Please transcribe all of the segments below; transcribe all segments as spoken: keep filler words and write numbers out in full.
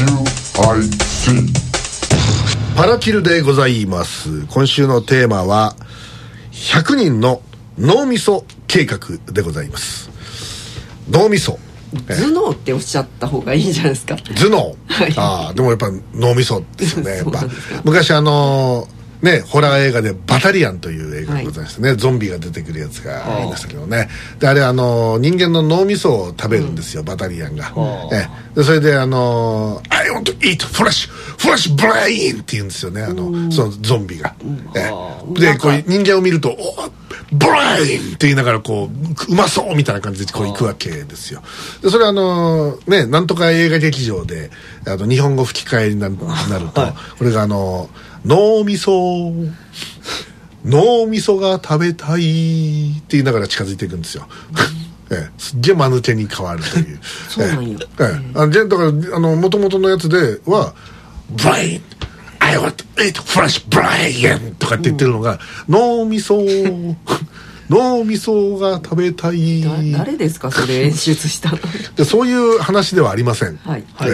キューアイティーパラキルでございます。今週のテーマはひゃくにんの脳みそ計画でございます。脳みそ、 頭脳っておっしゃった方がいいんじゃないですか。 頭脳、 はい、 ああでもやっぱ脳みそですよね。やっぱです昔あのーね、ホラー映画でバタリアンという映画がございましてね、はい、ゾンビが出てくるやつがありましたけどね。であれあの人間の脳みそを食べるんですよ、うん、バタリアンが、えでそれであの I want to eat flesh flesh brain って言うんですよね、あの、うん、そのゾンビが、うん、えでこう人間を見るとおブレインって言いながらこううまそうみたいな感じでこう行くわけですよ。でそれあのねなんとか映画劇場であの日本語吹き替えになると、はい、これがあの脳みそ脳みそが食べたいって言いながら近づいていくんですよ、うんええ、すっげえ間抜けに変わるというそうなんよ、 ええええ、あだから元々のやつではブレインI want to eat fresh brain とかって言ってるのが、うん、脳みそ脳みそが食べたい。 誰ですかそれ演出したのでそういう話ではありません、はいはい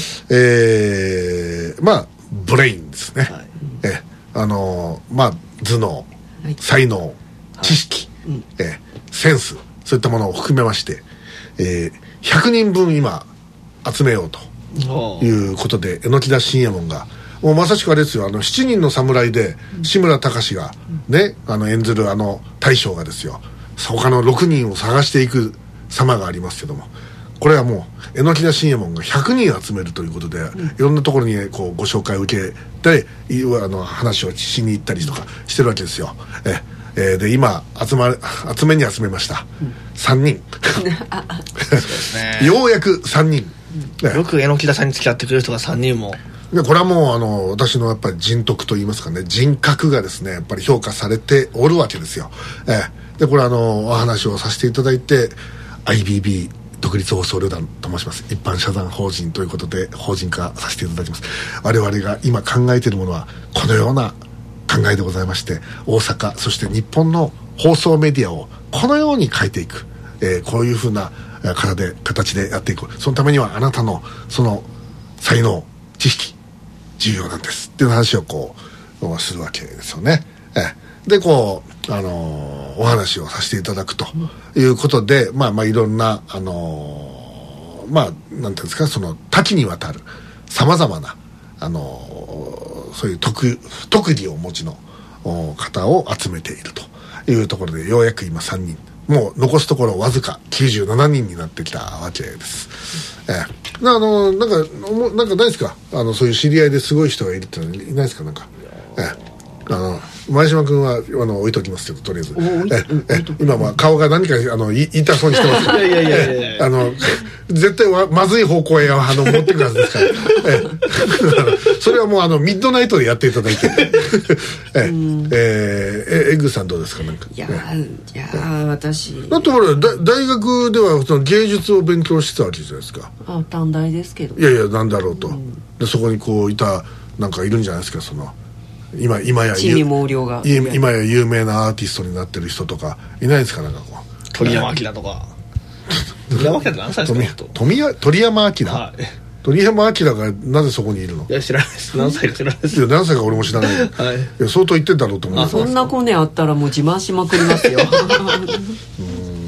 えー、まあブレインですね、はいえあのー、まあ頭脳、はい、才能、知識、はいうんえー、センスそういったものを含めまして、えー、ひゃくにんぶん今集めようということで榎田信右衛門がもうまさしくあれですよ、あのしちにんの侍で志村隆がね、うん、あの演ずるあの大将がですよ他のろくにんを探していく様がありますけども、これはもう榎田信右衛門がひゃくにん集めるということで、うん、いろんなところにこうご紹介を受けてあの話をしに行ったりとかしてるわけですよ。ええー、で今集ま集めに集めました、うん、さんにんそうですねようやくさんにん、 うん、よく榎田さんに付き合ってくれる人がさんにんもでこれはもうあの私のやっぱり人徳といいますかね人格がですねやっぱり評価されておるわけですよ、えー、でこれあのお話をさせていただいて アイビービー 独立放送旅団と申します一般社団法人ということで法人化させていただきます。我々が今考えているものはこのような考えでございまして、大阪そして日本の放送メディアをこのように変えていく、えー、こういうふうな形で形でやっていく。そのためにはあなたのその才能知識重要なんですっていう話をこうするわけですよね。えでこう、あのー、お話をさせていただくということで、まあまあいろんなあのー、まあなんていうんですかその多岐にわたるさまざまなあのー、そういう特特技をお持ちの方を集めているというところでようやく今さんにんもう残すところわずかきゅうじゅうななにんになってきたわけです。えー、あのなんかなんかないですかあのそういう知り合いですごい人がいるってのはいないですかなんか。えー、あの前島君はあの置いときますけどとりあえずええ今まあ顔が何かあの言いたそうにしてますけどいやいやいやいやあの絶対はまずい方向へあの持ってくるはずですからえそれはもうあのミッドナイトでやっていただいてええエッグさんどうですかなんかいやいや私だってほらだ大学ではその芸術を勉強してたわけじゃないですか。 あ短大ですけどいやいやなんだろうと、うん、でそこにこういたなんかいるんじゃないですかその今今や地味猛量が今や有名なアーティストになってる人とかいないですかなんかこう鳥山明とか鳥山明って何歳ですか鳥山明、はい、鳥山明がなぜそこにいるの。 いや知らないです何歳か知らないです。 いや何歳か俺も知らない、はい、いや相当言ってんだろうと思う。 そんなコネあったらもう自慢しまくりますようん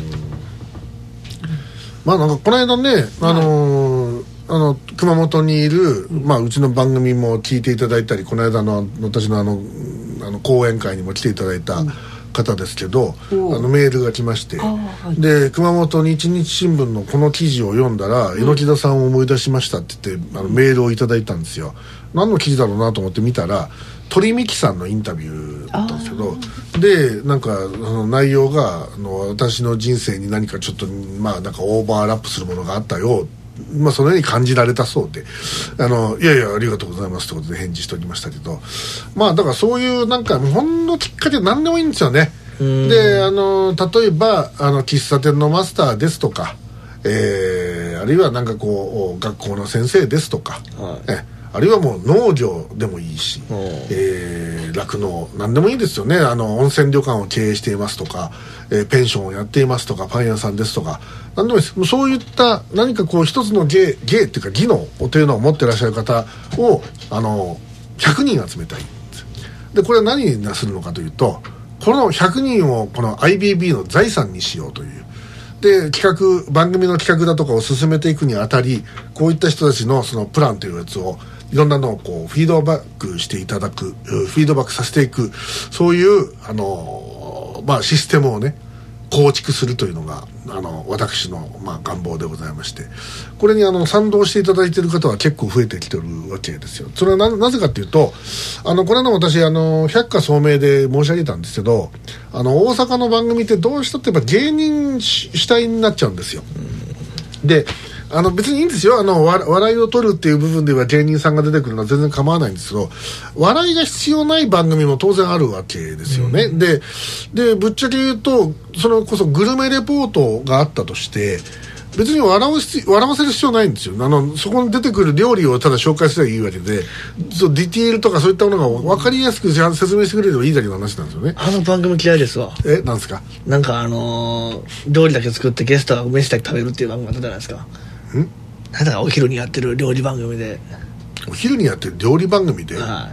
まあなんかこの間ねあのーはいあの熊本にいる、まあ、うちの番組も聞いていただいたりこの間の私のあのあの講演会にも来ていただいた方ですけど、うん、あのメールが来まして、はい、で熊本日日新聞のこの記事を読んだら、うん、榎田さんを思い出しましたって言ってあのメールをいただいたんですよ。何の記事だろうなと思って見たら鳥美紀さんのインタビューだったんですけどでなんかその内容があの私の人生に何かちょっとまあなんかオーバーラップするものがあったよまあそのように感じられたそうであのいやいやありがとうございますということで返事しておきましたけどまあだからそういうなんかほんのきっかけ何でもいいんですよね。であの例えばあの喫茶店のマスターですとか、えー、あるいはなんかこう学校の先生ですとか、はい、えあるいはもう農業でもいいし、えー、酪農何でもいいですよね。あの温泉旅館を経営していますとか、えー、ペンションをやっていますとか、パン屋さんですとか、何でもいいです。そういった何かこう一つの芸芸っていうか技能というのを持っていらっしゃる方をあのひゃくにん集めたい。でこれは何にするのかというと、このひゃくにんをこの アイビービー の財産にしようという。で企画番組の企画だとかを進めていくにあたり、こういった人たちのそのプランというやつをいろんなのをこうフィードバックしていただく、フィードバックさせていく、そういうあの、まあ、システムをね構築するというのがあの私の、まあ、願望でございまして、これにあの賛同していただいている方は結構増えてきてるわけですよ。それは な, なぜかというと、あのこれの私あの百花聡明で申し上げたんですけど、あの大阪の番組ってどうしたってやっぱ芸人主体になっちゃうんですよ。であの別にいいんですよ。あの笑いを取るっていう部分では芸人さんが出てくるのは全然構わないんですけど、笑いが必要ない番組も当然あるわけですよね、うん、で, でぶっちゃけ言うと、それこそグルメレポートがあったとして別に笑 わ, 笑わせる必要ないんですよ。あのそこに出てくる料理をただ紹介すればいいわけで、そうディティールとかそういったものが分かりやすく説明してくれればいいだけの話なんですよね。 あの番組嫌いですわ。 え、なんですか。 なんかあのー、料理だけ作ってゲストが飯だけ食べるっていう番組があったじゃないですか。んなんだかお昼にやってる料理番組で、 お昼にやってる料理番組で、はい、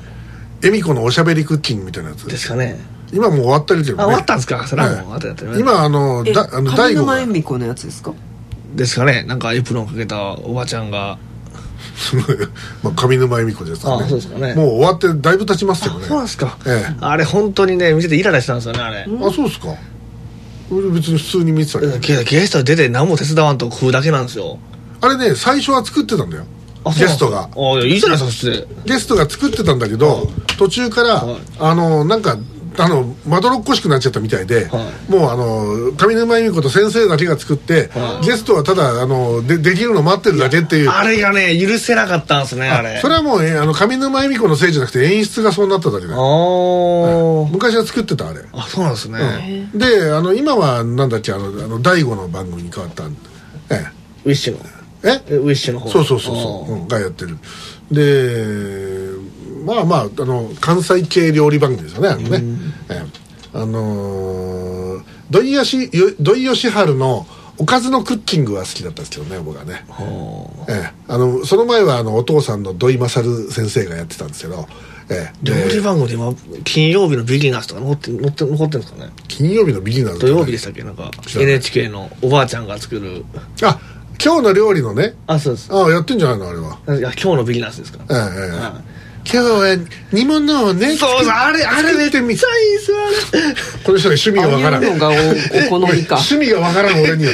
恵美子のおしゃべりクッキングみたいなやつですかね。今もう終わったりけどね。 あ、終わったんですか。それはもう終わったやつ、ね、 今あのだあの上沼恵美子のやつですか。 ですかね。なんかエプロンかけたおばちゃんがまあ上沼恵美子ですかね。 あ、そうですかね。 もう終わってだいぶ経ちますけどね。 そうなんですか、 ええ、 あれ本当にね見ててイライラしたんですよねあれ、 うん、あ、そうですか。俺別に普通に見てたけど、 ゲ, ゲスト出て何も手伝わんと食うだけなんですよ。 あれね、最初は作ってたんだよ、ゲストが。 あ、いいじゃないですか。 ゲストが作ってたんだけど、途中から、はい、あのなんかあのまどろっこしくなっちゃったみたいで、はい、もうあの上沼恵美子と先生だけが作って、はい、ゲストはただあの で, できるの待ってるだけっていう。 あれがね許せなかったんですね。あれそれはもう、えあの上沼恵美子のせいじゃなくて演出がそうなっただけだよ、はい、昔は作ってたあれ。 あ、そうなんですね、 うん、であの今はなんだっけ、あのあの大悟の番組に変わった、ええ、 ウィッシュのえウィッシュの方。 そうそうそうそう、うん、がやってる。でまあまあ、あの関西系料理番組ですよね、あのね、ええ、あのー、土井善土井善晴のおかずのクッキングは好きだったんですけどね、僕はね、ええ、あのその前はあのお父さんの土井勝先生がやってたんですけど、ええ、 料理番組で今金曜日のビギナーズとか残って残って残ってるんですかね。 金曜日のビギナーズ、 土曜日でしたっけ。なんか エヌエイチケー のおばあちゃんが作る、 あ、今日の料理のね。 あ、そうです。 あ、やってんじゃないのあれは。 いや、今日のビギナーズですか。 ええ、ええ、はい、今日は煮物をね。 そうそう、あれあれめっちゃいいですよあれ。 この人が趣味がわからん。 ああいうのが お, お好みか。 趣味がわからん俺には。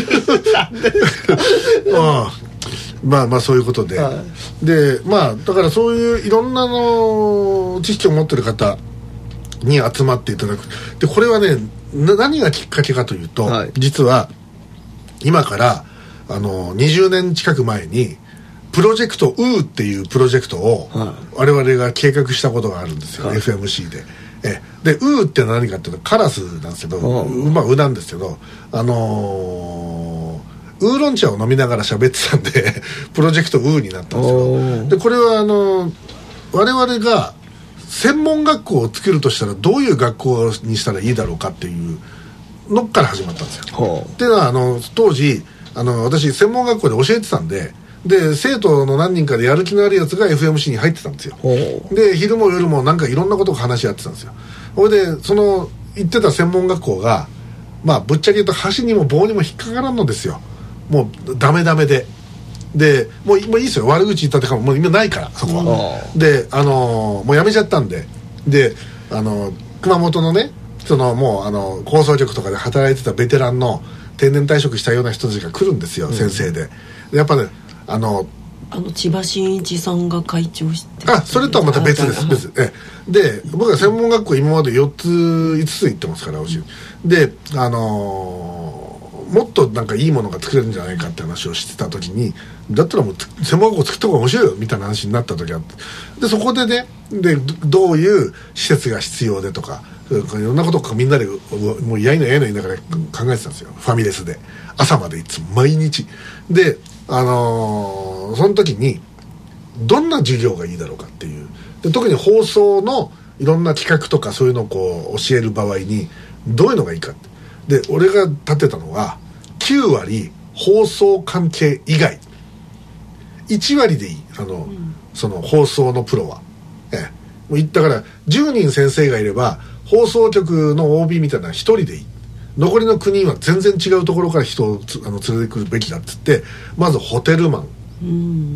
ああ、まあまあそういうことで、はい、でまあだからそういういろんなの知識を持ってる方に集まっていただく。でこれはね、何がきっかけかというと、はい、実は今からあのにじゅうねん近く前にプロジェクト U っていうプロジェクトを我々が計画したことがあるんですよ、はい、エフエムシー で。えで U って何かっていうとカラスなんですけど、うまあうなんですけど、あのー、ウーロン茶を飲みながら喋ってたんでプロジェクト U になったんですよ。でこれはあのー、我々が専門学校を作るとしたらどういう学校にしたらいいだろうかっていうのから始まったんですよ。っていうのはあの当時あの私専門学校で教えてたんで、で生徒の何人かでやる気のあるやつが エフエムシー に入ってたんですよ。で昼も夜もなんかいろんなことを話し合ってたんですよ。それでその行ってた専門学校がまあぶっちゃけ言うと箸にも棒にも引っかからんのですよ。もうダメダメででもうもういいですよ、悪口言ったってかもう今ないからそこは。であのー、もうやめちゃったんで、であのー、熊本のねそのもうあの放送局とかで働いてたベテランの定年退職したような人たちが来るんですよ、うん、先生で。でやっぱねあのあの千葉真一さんが会長してあそれとはまた別です別えで僕は専門学校今までよっついつつ行ってますから、うん、であのー、もっとなんかいいものが作れるんじゃないかって話をしてた時に、だったらもう専門学校作った方が面白いよみたいな話になった時あって、でそこでねでどういう施設が必要でとかいろんなことをみんなでもうやいのやいの言いながら考えてたんですよ、ファミレスで朝までいつも毎日で、あのー、その時にどんな授業がいいだろうかっていう。で特に放送のいろんな企画とかそういうのをこう教える場合にどういうのがいいかって。で俺が立てたのはきゅうわり放送関係以外、いちわりでいい、あの、うん、その放送のプロは、ええ、もうだからじゅうにん先生がいれば放送局の オービー みたいなのはひとりでいい。残りのきゅうにんは全然違うところから人をつあの連れてくるべきだっつって、まずホテルマン、うん、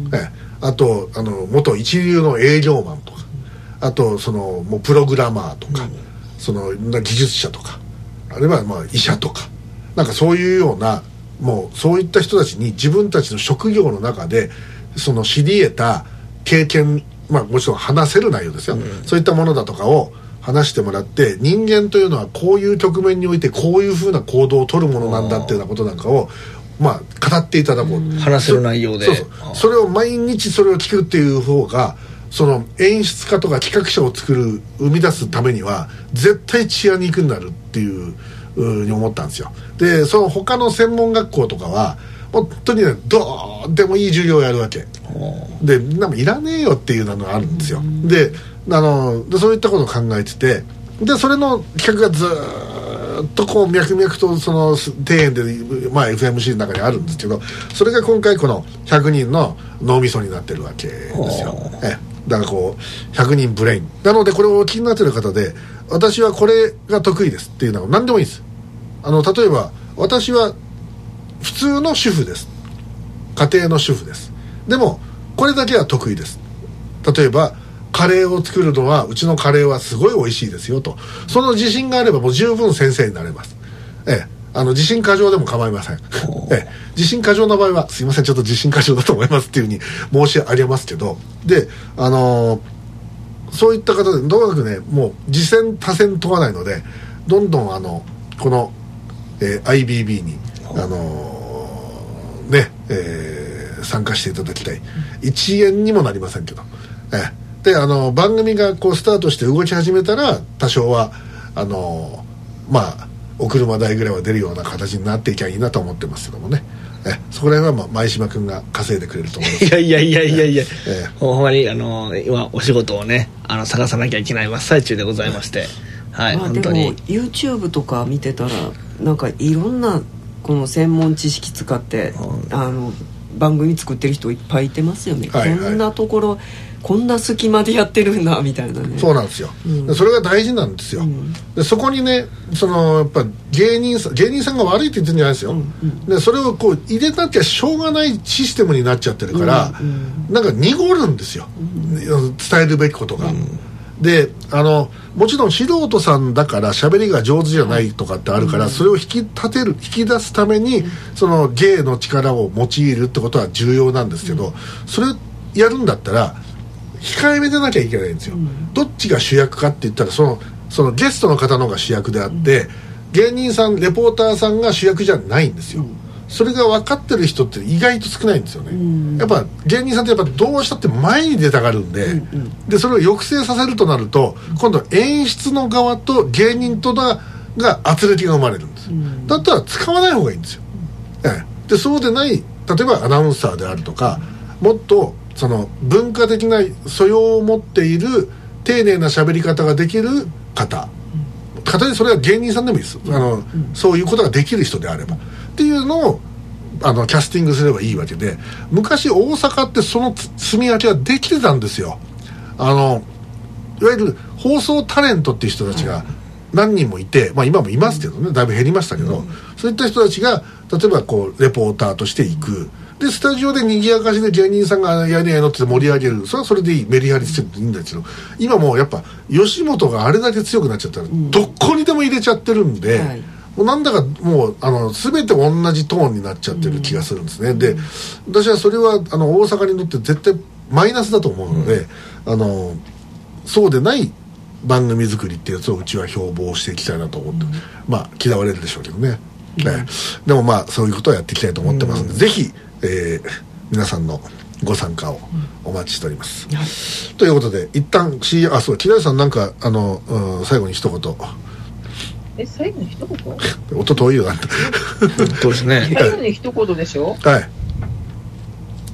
ええ、あとあの元一流の営業マンとか、あとそのもうプログラマーとか、うん、その技術者とか、あるいはまあ医者とか、なんかそういうようなもうそういった人たちに自分たちの職業の中でその知り得た経験、まあもちろん話せる内容ですよ、うん、そういったものだとかを話してもらって、人間というのはこういう局面においてこういうふうな行動を取るものなんだっていうようなことなんかをまあ語っていただこう、 話せる内容で、 そうそう、それを毎日それを聞くっていう方がその演出家とか企画者を作る生み出すためには絶対血が肉になるっていうふうに思ったんですよ。でその他の専門学校とかは本当にねどうでもいい授業をやるわけで、なんかいらねえよっていうのがあるんですよ。であのでそういったことを考えてて、でそれの企画がずーっとこう脈々とその庭園で、まあ、エフエムシー の中にあるんですけど、それが今回このひゃくにんの脳みそになってるわけですよ。えだからこうひゃくにんブレインなので、これをお気になってる方で私はこれが得意ですっていうのは何でもいいです。あの例えば私は普通の主婦です、家庭の主婦です、でもこれだけは得意です。例えばカレーを作るのはうちのカレーはすごい美味しいですよと、その自信があればもう十分先生になれます。ええ、あの自信過剰でも構いません。ええ、自信過剰な場合はすいませんちょっと自信過剰だと思いますっていうふうに申し上げますけど、であのー、そういった方でどうなくねもう次戦多戦問わないので、どんどんあのこの、えー、アイビービー にあのー、ね、えー、参加していただきたい。いちえんにもなりませんけど、ええであの番組がこうスタートして動き始めたら多少はあのまあお車代ぐらいは出るような形になっていきゃいいなと思ってますけどもね。えそこら辺は、まあ、前島君が稼いでくれると思います。 いやいやいやいやいや、ええ、ほんまにあの今お仕事をねあの探さなきゃいけない真っ最中でございまして、はい、 まあ、 本当にでも YouTube とか見てたらなんかいろんなこの専門知識使って、うん、あの番組作ってる人いっぱいいてますよね、はいはい、こんなところこんな隙間でやってるんだみたいなね。 そうなんですよ、うん、それが大事なんですよ、うん、でそこにねそのやっぱ芸人さん芸人さんが悪いって言ってるんじゃないですよ、うんうん、でそれをこう入れなきゃしょうがないシステムになっちゃってるから、うんうん、なんか濁るんですよ、うん、伝えるべきことが、うん、であのもちろん素人さんだから喋りが上手じゃないとかってあるから、うん、それを引き立てる引き出すために、うん、その芸の力を用いるってことは重要なんですけど、うん、それやるんだったら控えめでなきゃいけないんですよ、うん、どっちが主役かって言ったらその、そのゲストの方の方が主役であって、うん、芸人さんレポーターさんが主役じゃないんですよ、うん、それが分かってる人って意外と少ないんですよね、うん、やっぱ芸人さんってやっぱどうしたって前に出たがるんで、うんうん、でそれを抑制させるとなると今度演出の側と芸人とがが圧力が生まれるんです、うん、だったら使わない方がいいんですよ、うんええ、でそうでない例えばアナウンサーであるとか、もっとその文化的な素養を持っている丁寧な喋り方ができる方、たとえそれは芸人さんでもいいです、あの、うん、そういうことができる人であればっていうのをあのキャスティングすればいいわけで、昔大阪ってその積み分けはできてたんですよ。あのいわゆる放送タレントっていう人たちが何人もいて、まあ、今もいますけどね、だいぶ減りましたけど、うん、そういった人たちが例えばこうレポーターとして行く、でスタジオで賑やかしで芸人さんがやりやりのって盛り上げる、それはそれでいい、メリハリしていいんですけど、今もうやっぱ吉本があれだけ強くなっちゃったら、うん、どこにでも入れちゃってるんで、はい、もうなんだかもうあの全て同じトーンになっちゃってる気がするんですね、うん、で私はそれはあの大阪にとって絶対マイナスだと思うので、うん、あのそうでない番組作りっていうやつをうちは標榜していきたいなと思って、うん、まあ嫌われるでしょうけどね、うん、ねでもまあそういうことをやっていきたいと思ってますので、うん、ぜひ、えー、皆さんのご参加をお待ちしております、うん、ということで一旦 シーエム あそう木田さんなんかあの、うん、最後に一言。 え最後に一言音遠いよなんてそうですね最後に一言でしょ。 はい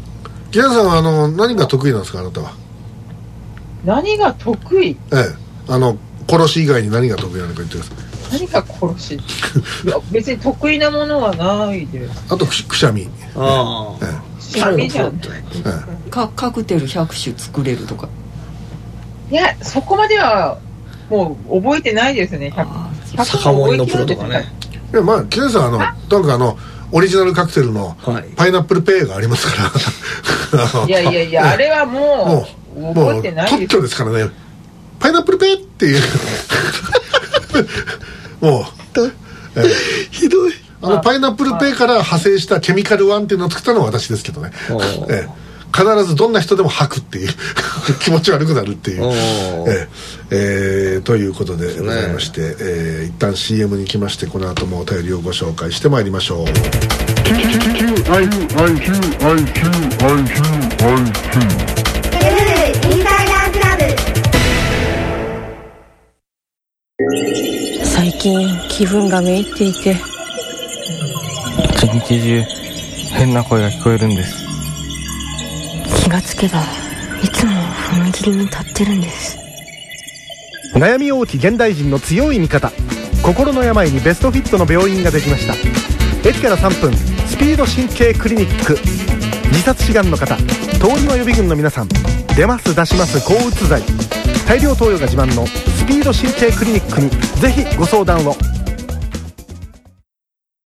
木原さんはあの何が得意なんですか、あなたは。 何が得意？ ええ、あの殺し以外に何が得意なのか言ってください。 何が殺し？いや別に得意なものはないです。 あとくしくしゃみ。 ああ、 えくしゃみじゃん。 えかカクテルひゃくしゅ作れるとか。 いやそこまではもう覚えてないですね。ひゃく酒盛りのプロとかね。 いやまあ木原さんあのとにかくあのオリジナルカクテルのパイナップルペイがありますから、 はい、いやいやいやあれはもうもう覚えてないです。 特許ですからね、パイナップルペイっていうもう、えー、 ひどい。 あのパイナップルペイから派生したケミカルワンっていうのを作ったのは私ですけどね、えー、必ずどんな人でも吐くっていう気持ち悪くなるっていう、えーえー、ということでございまして、ねえー、一旦 シーエム に来まして、この後もお便りをご紹介してまいりましょう。 最近気分がめいっていて、 一日中変な声が聞こえるんです。 気がつけばいつも踏切に立ってるんです。 悩み多き現代人の強い味方、心の病にベストフィットの病院ができました。駅からさんぷん、スピード神経クリニック。自殺志願の方、通りの予備軍の皆さん、出ます出します抗うつ剤、大量投与が自慢のスピード神経クリニックにぜひご相談を。